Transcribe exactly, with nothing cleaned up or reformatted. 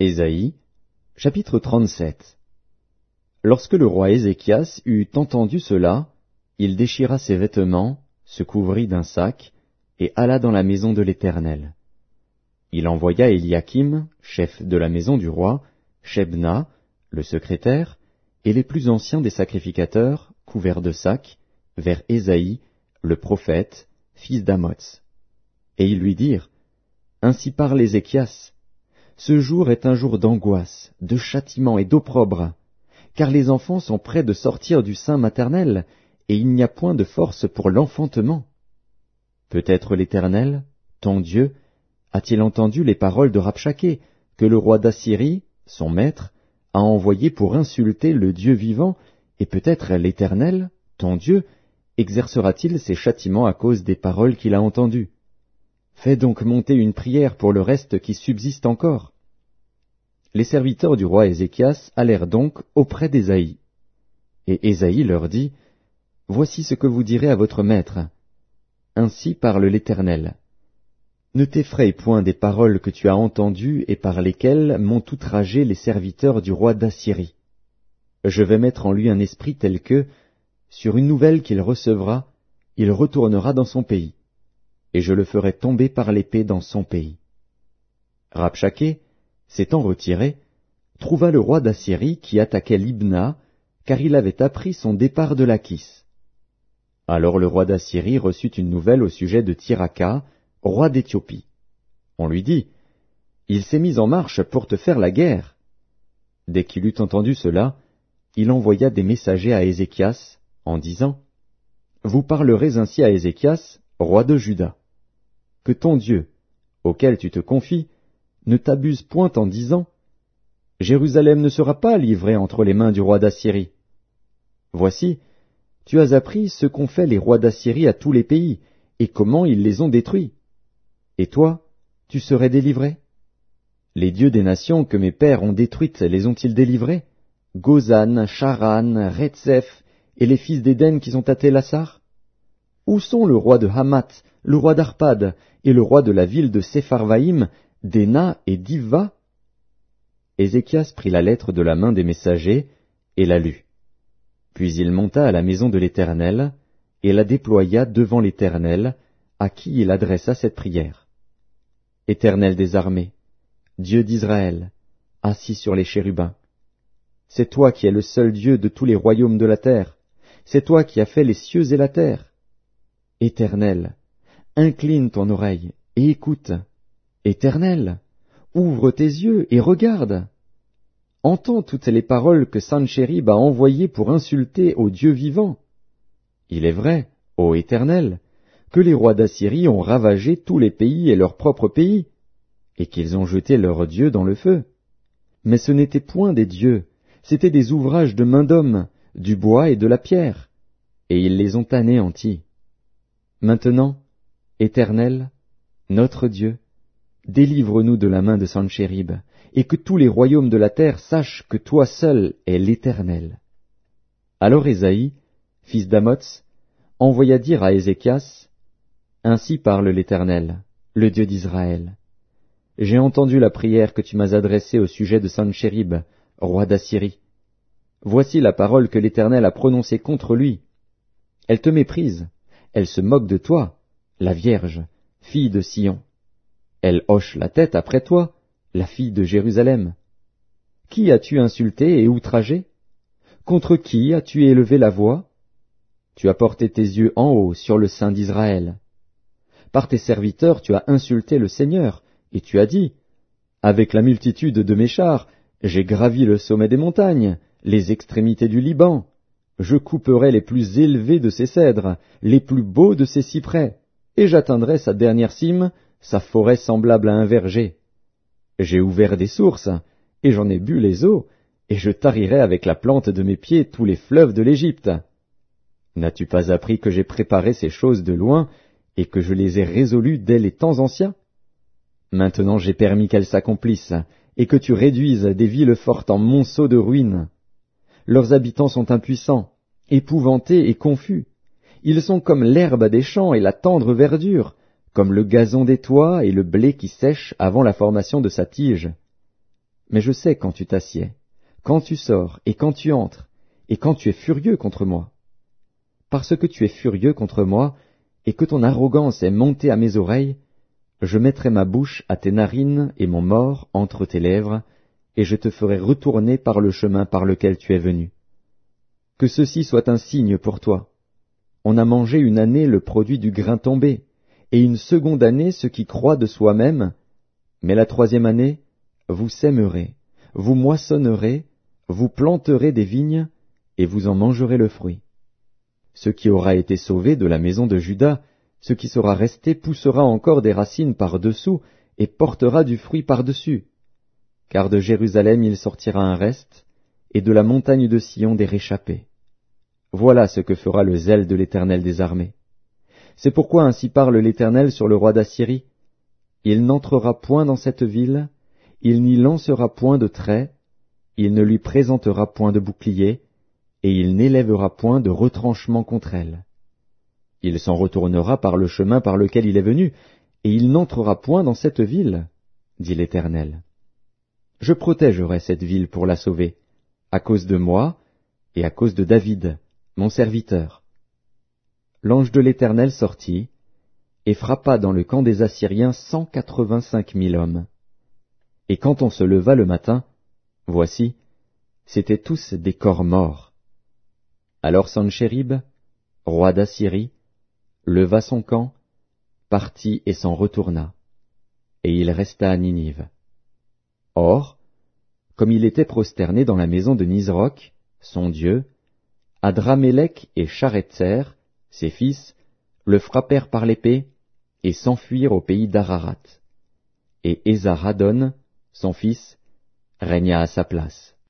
Ésaïe, chapitre trente-sept. Lorsque le roi Ézéchias eut entendu cela, il déchira ses vêtements, se couvrit d'un sac, et alla dans la maison de l'Éternel. Il envoya Éliakim, chef de la maison du roi, Shebna, le secrétaire, et les plus anciens des sacrificateurs, couverts de sacs, vers Ésaïe, le prophète, fils d'Amoz. Et ils lui dirent, « Ainsi parle Ézéchias, ce jour est un jour d'angoisse, de châtiment et d'opprobre, car les enfants sont près de sortir du sein maternel, et il n'y a point de force pour l'enfantement. Peut-être l'Éternel, ton Dieu, a-t-il entendu les paroles de Rabshaké, que le roi d'Assyrie, son maître, a envoyé pour insulter le Dieu vivant, et peut-être l'Éternel, ton Dieu, exercera-t-il ses châtiments à cause des paroles qu'il a entendues. Fais donc monter une prière pour le reste qui subsiste encore. » Les serviteurs du roi Ézéchias allèrent donc auprès d'Ésaïe. Et Ésaïe leur dit, « Voici ce que vous direz à votre maître. Ainsi parle l'Éternel. Ne t'effraie point des paroles que tu as entendues et par lesquelles m'ont outragé les serviteurs du roi d'Assyrie. Je vais mettre en lui un esprit tel que, sur une nouvelle qu'il recevra, il retournera dans son pays, et je le ferai tomber par l'épée dans son pays. » Rabshaké, s'étant retiré, trouva le roi d'Assyrie qui attaquait Libna, car il avait appris son départ de Lachis. Alors le roi d'Assyrie reçut une nouvelle au sujet de Tirhaka, roi d'Éthiopie. On lui dit, « Il s'est mis en marche pour te faire la guerre. » Dès qu'il eut entendu cela, il envoya des messagers à Ézéchias, en disant, « Vous parlerez ainsi à Ézéchias, roi de Juda. Que ton Dieu, auquel tu te confies, ne t'abuse point en disant, « Jérusalem ne sera pas livrée entre les mains du roi d'Assyrie. » Voici, tu as appris ce qu'ont fait les rois d'Assyrie à tous les pays, et comment ils les ont détruits. Et toi, tu serais délivré? Les dieux des nations que mes pères ont détruites les ont-ils délivrés? Gozan, Charan, Retsef, et les fils d'Éden qui sont à Télassar? Où sont le roi de Hamath, le roi d'Arpad, et le roi de la ville de Sepharvaïm, d'Ena et d'Ivva? » Ézéchias prit la lettre de la main des messagers et la lut. Puis il monta à la maison de l'Éternel et la déploya devant l'Éternel, à qui il adressa cette prière. « Éternel des armées, Dieu d'Israël, assis sur les chérubins, c'est toi qui es le seul Dieu de tous les royaumes de la terre, c'est toi qui as fait les cieux et la terre. Éternel, incline ton oreille et écoute. Éternel, ouvre tes yeux et regarde. Entends toutes les paroles que Sanchérib a envoyées pour insulter au Dieu vivant. Il est vrai, ô Éternel, que les rois d'Assyrie ont ravagé tous les pays et leur propre pays, et qu'ils ont jeté leurs dieux dans le feu. Mais ce n'étaient point des dieux, c'étaient des ouvrages de main d'homme, du bois et de la pierre, et ils les ont anéantis. Maintenant, Éternel, notre Dieu, délivre-nous de la main de Sanchérib, et que tous les royaumes de la terre sachent que toi seul es l'Éternel. » Alors Ésaïe, fils d'Amoz, envoya dire à Ézéchias, « Ainsi parle l'Éternel, le Dieu d'Israël. J'ai entendu la prière que tu m'as adressée au sujet de Sanchérib, roi d'Assyrie. Voici la parole que l'Éternel a prononcée contre lui. Elle te méprise, elle se moque de toi, la Vierge, fille de Sion. Elle hoche la tête après toi, la fille de Jérusalem. Qui as-tu insulté et outragé? Contre qui as-tu élevé la voix? Tu as porté tes yeux en haut sur le sein d'Israël. Par tes serviteurs tu as insulté le Seigneur, et tu as dit, « Avec la multitude de mes chars, j'ai gravi le sommet des montagnes, les extrémités du Liban. Je couperai les plus élevés de ses cèdres, les plus beaux de ses cyprès, et j'atteindrai sa dernière cime, sa forêt semblable à un verger. J'ai ouvert des sources, et j'en ai bu les eaux, et je tarirai avec la plante de mes pieds tous les fleuves de l'Égypte. N'as-tu pas appris que j'ai préparé ces choses de loin, et que je les ai résolues dès les temps anciens? Maintenant j'ai permis qu'elles s'accomplissent, et que tu réduises des villes fortes en monceaux de ruines. Leurs habitants sont impuissants, épouvantés et confus. Ils sont comme l'herbe des champs et la tendre verdure, comme le gazon des toits et le blé qui sèche avant la formation de sa tige. mais je sais quand tu t'assieds, quand tu sors et quand tu entres, et quand tu es furieux contre moi. Parce que tu es furieux contre moi, et que ton arrogance est montée à mes oreilles, je mettrai ma bouche à tes narines et mon mors entre tes lèvres, et je te ferai retourner par le chemin par lequel tu es venu. Que ceci soit un signe pour toi. On a mangé une année le produit du grain tombé, et une seconde année ce qui croît de soi-même, mais la troisième année, vous sèmerez, vous moissonnerez, vous planterez des vignes, et vous en mangerez le fruit. Ce qui aura été sauvé de la maison de Juda, ce qui sera resté poussera encore des racines par-dessous, et portera du fruit par-dessus. Car de Jérusalem il sortira un reste, et de la montagne de Sion des réchappés. Voilà ce que fera le zèle de l'Éternel des armées. C'est pourquoi ainsi parle l'Éternel sur le roi d'Assyrie. Il n'entrera point dans cette ville, il n'y lancera point de trait, il ne lui présentera point de bouclier, et il n'élèvera point de retranchement contre elle. Il s'en retournera par le chemin par lequel il est venu, et il n'entrera point dans cette ville, dit l'Éternel. Je protégerai cette ville pour la sauver, à cause de moi et à cause de David, mon serviteur. L'ange de l'Éternel sortit, et frappa dans le camp des Assyriens cent quatre-vingt-cinq mille hommes. Et quand on se leva le matin, voici, c'étaient tous des corps morts. Alors Sanchérib, roi d'Assyrie, leva son camp, partit et s'en retourna, et il resta à Ninive. Or, comme il était prosterné dans la maison de Nisroch, son dieu, Adramélec et Charetzer, ses fils, le frappèrent par l'épée, et s'enfuirent au pays d'Ararat. Et Esarhaddon, son fils, régna à sa place.